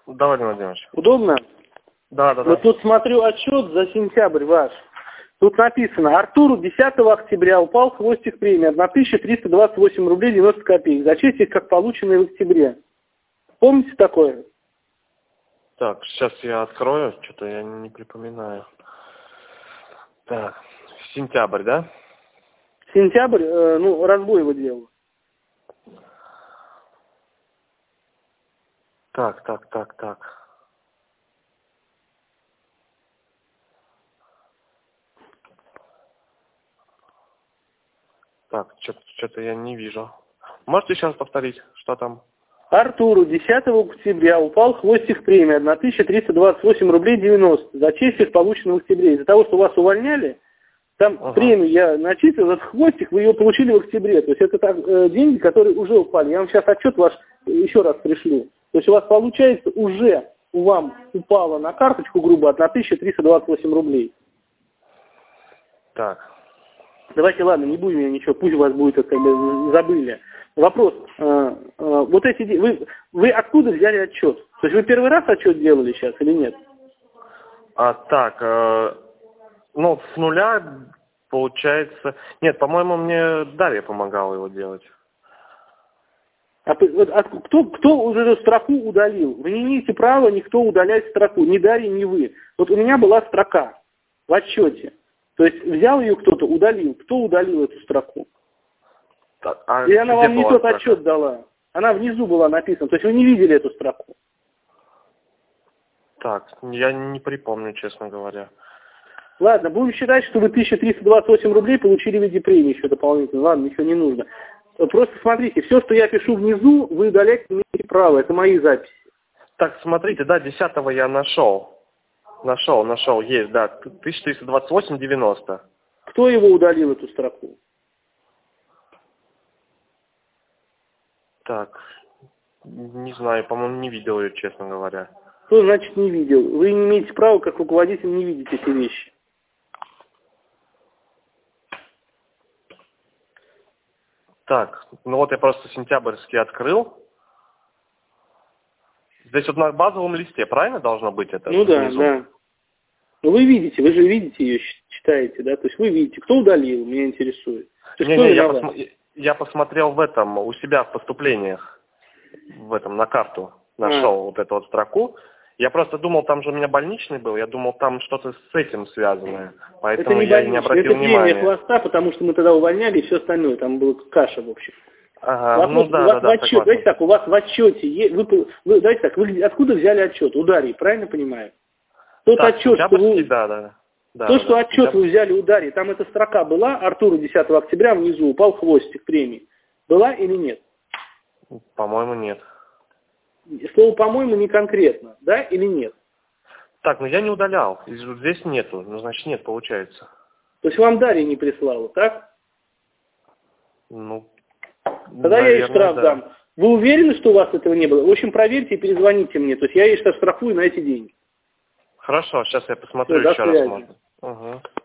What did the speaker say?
Да, Владимир Владимирович. Удобно? Да. Вот тут смотрю отчет за сентябрь ваш. Тут написано: Артуру 10 октября упал хвостик премии 1328 рублей 90 копеек. Зачесть как полученные в октябре. Помните такое? Так, сейчас я открою, что-то я не припоминаю. Так, сентябрь, да? Сентябрь, Разбоева дело. Так. Так, что-то я не вижу. Можете сейчас повторить, что там? Артуру 10 октября упал хвостик премии 1328 рублей 90 за честь полученного в октябре. Из-за того, что вас увольняли, там премию я начислил, этот хвостик вы ее получили в октябре. То есть это деньги, которые уже упали. Я вам сейчас отчет ваш еще раз пришлю. То есть у вас получается уже вам упало на карточку грубо 1328 рублей. Так. Давайте, ладно, не будем я ничего, пусть у вас будет, как бы забыли. Вопрос, вот эти, вы откуда взяли отчет? То есть вы первый раз отчет делали сейчас или нет? С нуля получается... Нет, по-моему, мне Дарья помогала его делать. Кто уже эту строку удалил? Вы не имеете права никто удалять строку, ни Дарья, ни вы. Вот у меня была строка в отчете. То есть взял ее кто-то, удалил. Кто удалил эту строку? И она вам не тот отчет дала. Она внизу была написана. То есть вы не видели эту строку. Так, я не припомню, честно говоря. Ладно, будем считать, что вы 1328 рублей получили в виде премии еще дополнительно. Ладно, ничего не нужно. Просто смотрите, все, что я пишу внизу, вы удалять не имеете права. Это мои записи. Так, смотрите, да, 10-го я нашел. Нашел, есть, да, 1328,90. Кто его удалил, эту строку? Так, не знаю, по-моему, не видел ее, честно говоря. Что значит не видел? Вы не имеете права, как руководитель, не видеть эти вещи. Так, я просто сентябрьский открыл. Здесь вот на базовом листе, правильно должно быть это? Ну да, внизу? да. Ну вы видите, вы же видите ее, читаете, да? То есть вы видите, кто удалил, меня интересует. Я посмотрел у себя в поступлениях, на карту, нашел вот эту вот строку. Я просто думал, там же у меня больничный был, я думал, там что-то с этим связанное, поэтому я не обратил внимания. Это премия хвоста, потому что мы тогда увольняли и все остальное, там была каша в общем. Ага, Давайте так, у вас в отчете, давайте так, вы откуда взяли отчет? У Дарьи, правильно понимаю? Тот отчет, что отчет вы взяли у Дарьи, там эта строка была, Артуру 10 октября внизу упал хвостик премии. Была или нет? По-моему, нет. Слово «по-моему» не конкретно, да или нет? Так, я не удалял, здесь нету, значит нет, получается. То есть вам Дарья не прислала, так? Тогда я ей штраф дам. Вы уверены, что у вас этого не было? В общем, проверьте и перезвоните мне, то есть я ей штрафую на эти деньги. Хорошо, сейчас я посмотрю еще раз. Можно.